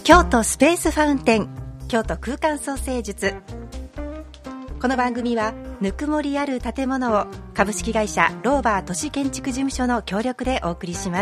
京都スペースファウンテン、京都空間創生術。この番組はぬくもりある建物を株式会社ローバー都市建築事務所の協力でお送りします。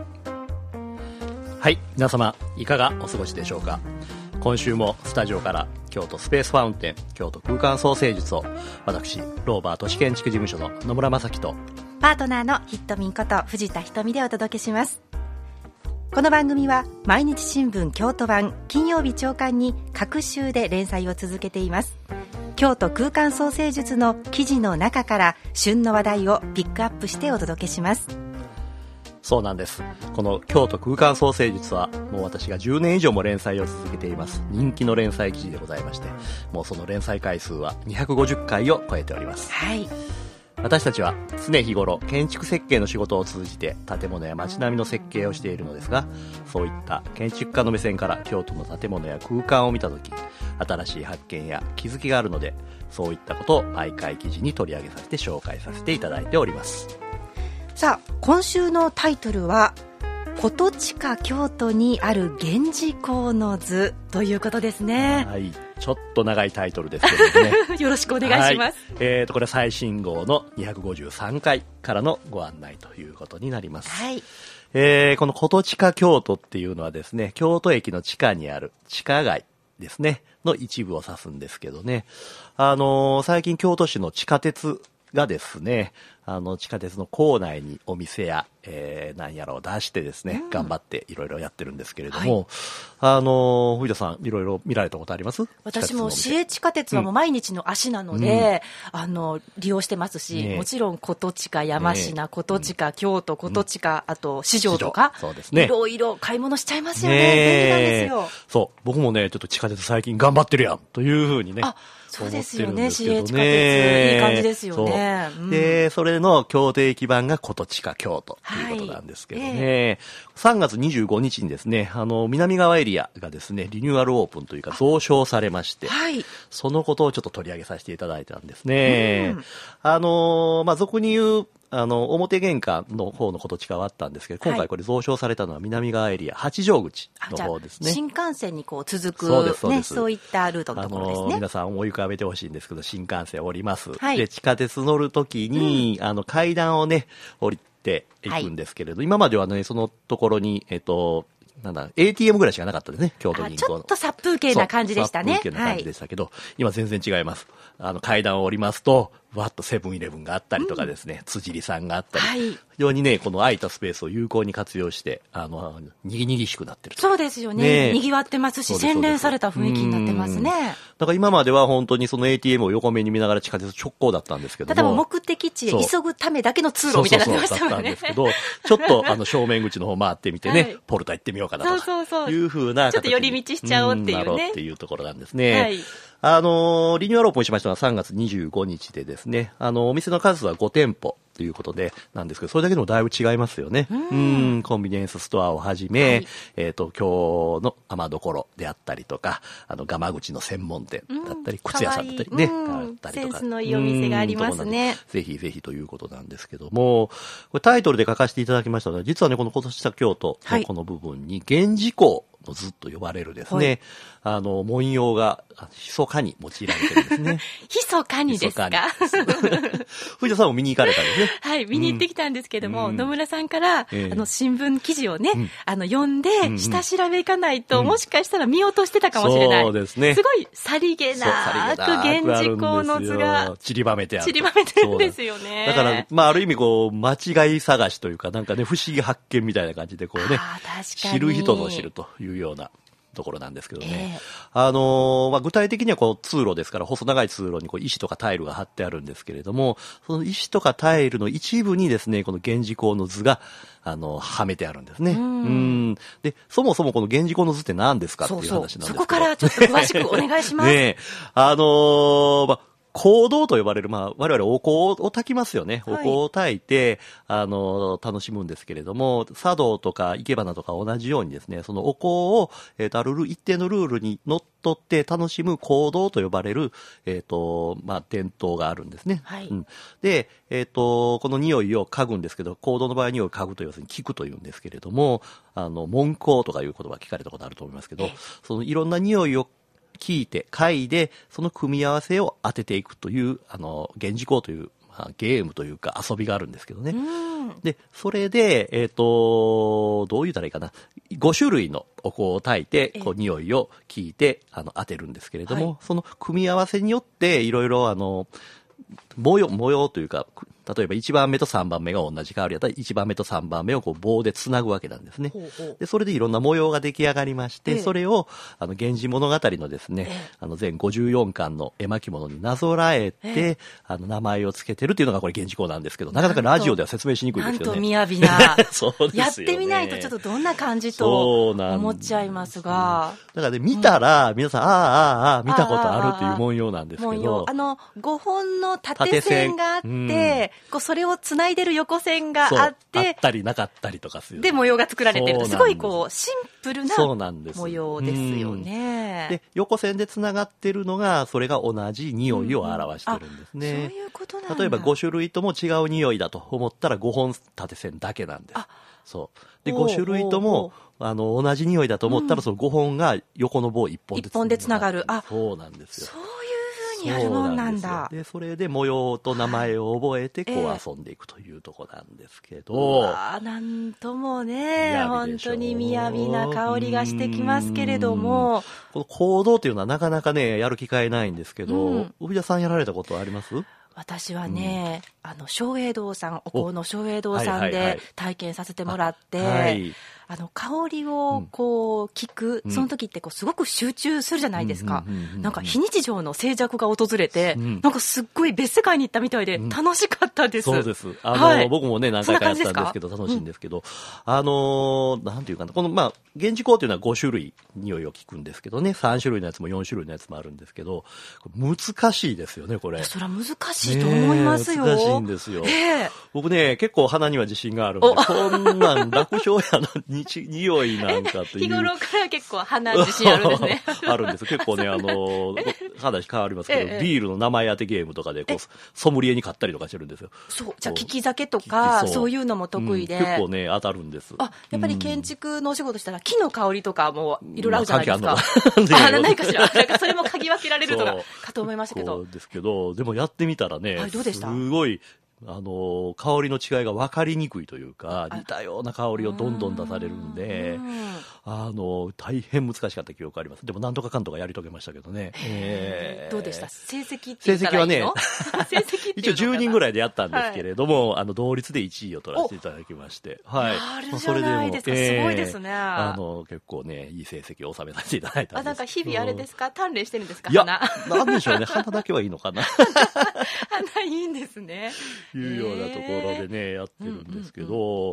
はい、皆様いかがお過ごしでしょうか。今週もスタジオから京都スペースファウンテン、京都空間創生術を私ローバー都市建築事務所の野村正樹とパートナーのヒットミンこと藤田ひとみでお届けします。この番組は毎日新聞京都版、金曜日朝刊に各週で連載を続けています。京都空間創生術の記事の中から旬の話題をピックアップしてお届けします。 そうなんです。この京都空間創生術はもう私が10年以上も連載を続けています人気の連載記事でございまして、もうその連載回数は250回を超えております。 はい、 私たちは常日頃建築設計の仕事を通じて建物や街並みの設計をしているのですが、そういった建築家の目線から京都の建物や空間を見たとき、新しい発見や気づきがあるので、そういったことを毎回記事に取り上げさせて紹介させていただいております。 さあ、今週のタイトルは琴近京都にある源氏港の図ということですね。 はい、ちょっと長いタイトルですけどねよろしくお願いします。 はい、これ最新号の253回からのご案内ということになります。 はい、 この琴近京都っていうのはですね、京都駅の地下にある地下街ですねの一部を指すんですけどね、最近京都市の地下鉄がですね、地下鉄の構内にお店や、何やらを出してですね、頑張っていろいろやってるんですけれども、はい、藤田さんいろいろ見られたことあります？ 私も市営地下鉄はもう毎日の足なので、利用してますし、もちろん琴近山科、琴近京都、琴近、あと市場とか、 そうですね、 いろいろ買い物しちゃいますよね。便利なんですよ。 そう、僕もねちょっと地下鉄最近頑張ってるやんというふうにね、 そうですよね。市営地下鉄いい感じですよね。 で、それの京都駅版が琴近京都ということなんですけどね、3月25日にですね、南側エリアがですねリニューアルオープンというか増床されまして、そのことをちょっと取り上げさせていただいたんですね。俗に言う表玄関の方の琴近はあったんですけど、今回これ増床されたのは南側エリア八丈口の方ですね。 新幹線にこう続くそういったルートのところですね。 皆さん思い浮かべてほしいんですけど、新幹線降ります、 で地下鉄乗るときに、階段をね降りていくんですけれど、今まではねそのところにATM ぐらいしかなかったですね、京都銀行の。 ちょっと殺風景な感じでしたね。 殺風景な感じでしたけど、今全然違います。階段を降りますとわっとセブンイレブンがあったりとかですね、辻里さんがあったり、非常にねこの空いたスペースを有効に活用してにぎにぎしくなってる。 そうですよね。にぎわってますし、洗練された雰囲気になってますね。 だから今までは本当にその ATM を横目に見ながら地下鉄直行だったんですけども、 ただ目的地へ急ぐためだけの通路みたいになってましたもんね。 だったんですけど、ちょっと正面口の方回ってみてね、ポルタ行ってみようかなとかいう風なちょっと寄り道しちゃおうっていうね、 なろうっていうところなんですね。リニューアルオープンしましたのは3月25日でですね、お店の数は5店舗ということでなんですけど、それだけでもだいぶ違いますよね。コンビニエンスストアをはじめ、今日の雨どころであったりとか、ガマ口の専門店だったり、靴屋さんだったりね、あったりとか、 センスのいいお店がありますね。 ぜひぜひということなんですけども、これタイトルで書かせていただきましたので、実はねこの琴近京都のこの部分に源氏港の図と呼ばれるですね、文様が密かに用いられてるんですね。 密かにですか？ 藤田さんも見に行かれたんですね。 はい、見に行ってきたんですけども、野村さんから、新聞記事をね、読んで、下調べいかないと、もしかしたら見落としてたかもしれない。 そうですね。 すごいさりげなく源氏港の図が散りばめてある。 散りばめてるんですよね。 だから、ある意味間違い探しというか、なんかね、不思議発見みたいな感じでこうね、知る人ぞ知るというようなところなんですけどね。具体的には通路ですから、細長い通路に石とかタイルが貼ってあるんですけれども、その石とかタイルの一部にですね、この源氏港の図がはめてあるんですね。で、そもそもこの源氏港の図って何ですかっていう話なんですけど。 そこからちょっと詳しくお願いします。 ね、 香道と呼ばれる、我々お香を焚きますよね。お香を焚いて、楽しむんですけれども、茶道とか生け花とか同じようにですね、そのお香を、ある一定のルールにのっとって楽しむ香道と呼ばれる、伝統があるんですね。で、この匂いを嗅ぐんですけど、香道の場合匂いを嗅ぐと要するに聞くというんですけれども、聞香とかいう言葉聞かれたことあると思いますけど、そのいろんな匂いを聞いて、嗅いで、その組み合わせを当てていくという、源氏香という、ゲームというか遊びがあるんですけどね。で、それで、どう言ったらいいかな。5種類のお香を焚いて、匂いを聞いて、当てるんですけれども、その組み合わせによって、いろいろ、模様というか、例えば1番目と3番目が同じ香りだったら1番目と3番目を棒でつなぐわけなんですね。で、それでいろんな模様が出来上がりまして、それを、源氏物語のですね、全54巻の絵巻物になぞらえて、名前を付けてるっていうのがこれ源氏香なんですけど、なかなかラジオでは説明しにくいですよね。 なんと雅な。 そうですよね。 やってみないとちょっとどんな感じと思っちゃいますが。 だからね、見たら、皆さん、見たことあるっていう文様なんですけど。 5本の縦線があって、それを繋いでる横線があって、 あったりなかったりとかする。 で、模様が作られてる。すごいシンプルな模様ですよね。 で、横線で繋がってるのが、それが同じ匂いを表してるんですね。 そういうことなんだ。 例えば5種類とも違う匂いだと思ったら5本縦線だけなんです。そう。で、5種類とも、同じ匂いだと思ったら、その5本が横の棒1本で繋がる。そうなんですよ。 そういう風にやるもんなんだ。 で、それで模様と名前を覚えて、遊んでいくというとこなんですけど。 なんともね、本当に雅な香りがしてきますけれども。 この香道っていうのはなかなかね、やる機会ないんですけど、帯田さんやられたことあります？ 私はね、松栄堂さん、お香の松栄堂さんで体験させてもらって、香りを聞く、その時ってすごく集中するじゃないですか。なんか非日常の静寂が訪れて、なんかすっごい別世界に行ったみたいで楽しかったです。 そうです。僕もね、何回かやったんですけど、楽しいんですけど、なんていうかな、この、源氏香っていうのは5種類匂いを聞くんですけどね、3種類のやつも4種類のやつもあるんですけど、難しいですよね、これ。 それは難しいと思いますよ。 難しいんですよ。僕ね、結構鼻には自信があるんで、こんなん楽勝やな、匂いなんかという。 日頃から結構鼻自信あるんですね。 あるんです。結構ね、話変わりますけど、ビールの名前当てゲームとかで、ソムリエに買ったりとかしてるんですよ。 そう、じゃあ、利き酒とか、そういうのも得意で。 結構ね、当たるんです。 やっぱり建築のお仕事したら、木の香りとかもいろいろあるじゃないですか。ないかしら。なんかそれも嗅ぎ分けられるとかと思いましたけど。 そうですけど、でもやってみたらね、 どうでした？ すごい、香りの違いが分かりにくいというか、似たような香りをどんどん出されるんで、大変難しかった記憶あります。でもなんとかかんとかやり遂げましたけどね。 どうでした？成績って言ったらいいの？成績一応10人ぐらいでやったんですけれども、同率で1位を取らせていただきまして。 あるじゃないですか。すごいですね。 結構ね、いい成績を収めさせていただいたんです。 なんか日々あれですか？鍛錬してるんですか？ いや、なんでしょうね。鼻だけはいいのかな。 鼻いいんですね。 いうようなところでね、やってるんですけど、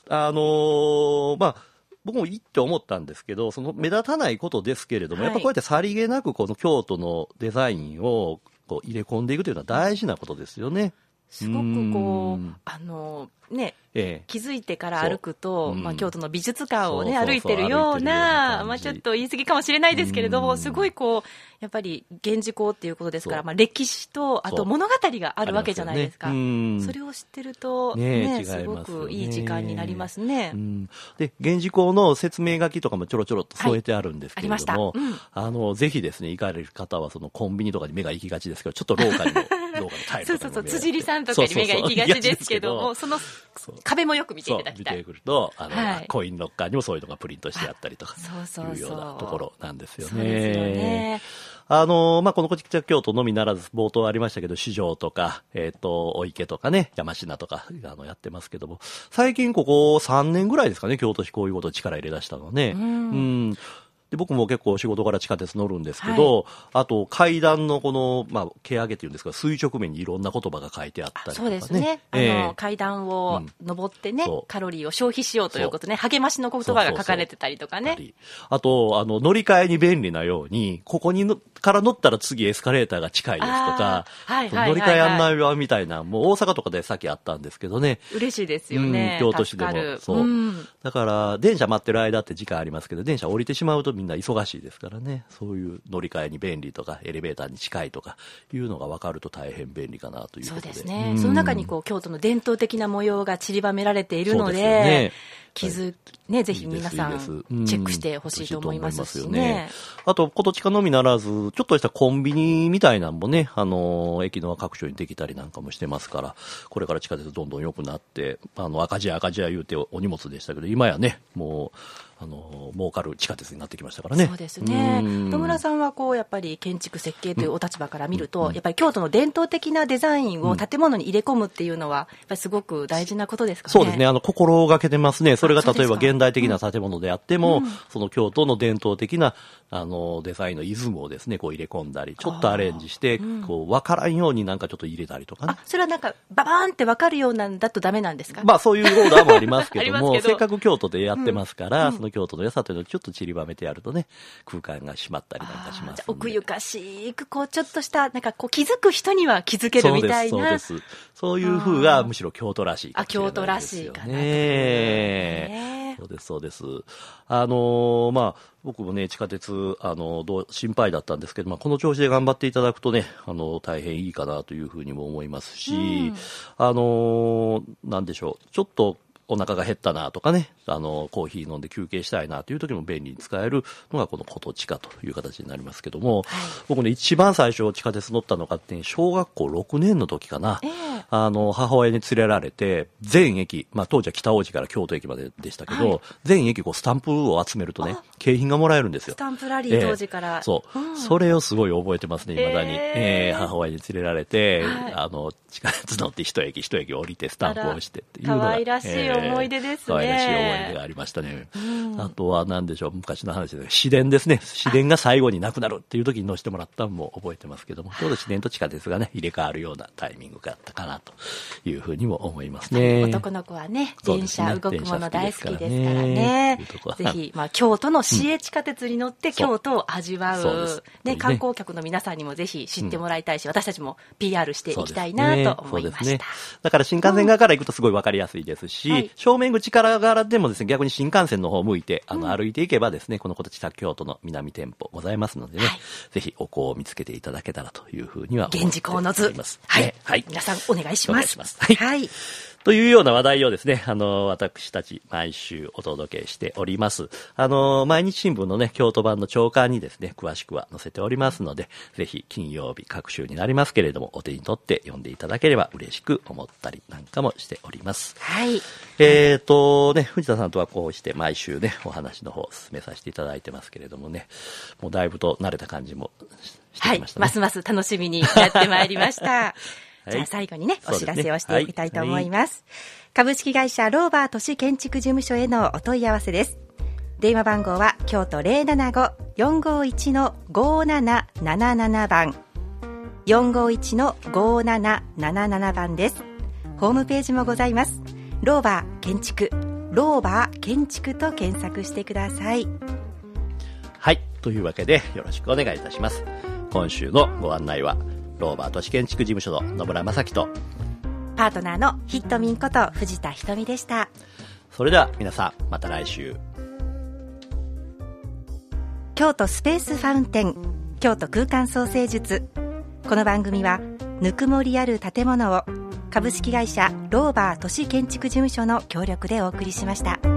僕もいいって思ったんですけど、その目立たないことですけれども、やっぱこうやってさりげなくこの京都のデザインを入れ込んでいくというのは大事なことですよね。 すごく気づいてから歩くと、京都の美術館をね、歩いてるような、ちょっと言い過ぎかもしれないですけれども、すごいやっぱり源氏香っていうことですから、歴史と、あと物語があるわけじゃないですか。それを知ってると、すごくいい時間になりますね。 で、源氏香の説明書きとかもちょろちょろっと添えてあるんですけれども、ぜひですね、行かれる方は、そのコンビニとかに目が行きがちですけど、ちょっとローカルのタイプとかに辻利さんとかに目が行きがちですけども、その壁もよく見ていただきたい。 見てくると、コインロッカーにもそういうのがプリントしてあったりとか、いうようなところなんですよね。そうですよね。このこちら京都のみならず、冒頭ありましたけど、四条とか、お池とかね、山科とか、やってますけども、最近ここ3年ぐらいですかね、京都市こういうことを力入れ出したのね。 で僕も結構仕事から地下鉄乗るんですけど、あと階段のこの、蹴上げっていうんですか、垂直面にいろんな言葉が書いてあったりとかね。 そうですね。階段を登ってね、カロリーを消費しようということね、励ましの言葉が書かれてたりとかね。 あと、乗り換えに便利なように、ここにから乗ったら次エスカレーターが近いですとか、乗り換え案内板みたいな、もう大阪とかでさっきあったんですけどね。 嬉しいですよね。 京都市でも。そう。だから、電車待ってる間って時間ありますけど、電車降りてしまうとみんな忙しいですからね。そういう乗り換えに便利とか、エレベーターに近いとかいうのが分かると大変便利かなということで。 そうですね。その中に京都の伝統的な模様が散りばめられているので、ぜひ皆さんチェックしてほしいと思いますしね。 あと、琴近のみならず、ちょっとしたコンビニみたいなのもね、駅の各所にできたりなんかもしてますから、これから地下鉄どんどん良くなって、赤字言うてお荷物でしたけど、今やね、もう、儲かる地下鉄になってきましたからね。 そうですね。野村さんはやっぱり建築設計というお立場から見ると、やっぱり京都の伝統的なデザインを建物に入れ込むっていうのは、やっぱりすごく大事なことですかね。 そうですね。心がけてますね。それが例えば現代的な建物であっても、その京都の伝統的なデザインのイズムをですね、入れ込んだり、ちょっとアレンジして、分からんようになんかちょっと入れたりとかね。 それはなんか、ババーンって分かるようなんだとダメなんですか？ そういうオーダーもありますけども、せっかく京都でやってますから、その京都の良さというのをちょっと散りばめてやるとね、空間が締まったりなんかします。 奥ゆかしく、ちょっとした、なんか気づく人には気づけるみたいな。 そうです。そういう風がむしろ京都らしいかもしれないですよね。 京都らしいかな。 そうです。僕もね、地下鉄、心配だったんですけど、この調子で頑張っていただくとね、大変いいかなというふうにも思いますし、なんでしょう、ちょっと、お腹が減ったなとかね、コーヒー飲んで休憩したいなという時も便利に使えるのがこの琴地下という形になりますけども、僕ね、一番最初地下鉄乗ったのがって小学校6年の時かな、母親に連れられて、全駅、当時は北大路から京都駅まででしたけど、全駅スタンプを集めるとね、景品がもらえるんですよ。 スタンプラリー当時から。 それをすごい覚えてますね、未だに。母親に連れられて、地下鉄乗って一駅一駅降りてスタンプを押してっていうのが。 可愛らしい思い出ですね。 可愛らしい思い出がありましたね。あとは何でしょう、昔の話で市電ですね。市電が最後になくなるっていう時に乗せてもらったのも覚えてますけども、ちょうど市電と地下鉄がね、入れ替わるようなタイミングがあったかなというふうにも思いますね。 男の子はね、電車動くもの大好きですからね。ぜひ、京都の市営地下鉄に乗って京都を味わう。観光客の皆さんにもぜひ知ってもらいたいし、私たちも PR していきたいなと思いました。 だから新幹線側から行くとすごいわかりやすいですし、正面口からでもですね、逆に新幹線の方を向いて、歩いていけばですね、この琴地下京都の南店舗ございますのでね、ぜひお子を見つけていただけたらというふうには思っております。 皆さんお願いします。 はい。というような話題をですね、私たち毎週お届けしております。毎日新聞のね、京都版の朝刊にですね、詳しくは載せておりますので、ぜひ金曜日各週になりますけれども、お手に取って読んでいただければ嬉しく思ったりなんかもしております。 はい。 藤田さんとはこうして毎週ね、お話の方を進めさせていただいてますけれどもね、もうだいぶと慣れた感じもしてきましたね。 ますます楽しみにやってまいりました。じゃあ最後にね、お知らせをしていきたいと思います。株式会社ローバー都市建築事務所へのお問い合わせです。電話番号は京都 075-451-5777 番 451-5777 番です。ホームページもございます。ローバー建築、ローバー建築と検索してください。 はい、というわけでよろしくお願いいたします。今週のご案内はローバー都市建築事務所の野村正樹とパートナーのヒットミンこと藤田ひとみでした。 それでは皆さんまた来週。 京都スペースファウンテン、京都空間創生術。この番組はぬくもりある建物を株式会社ローバー都市建築事務所の協力でお送りしました。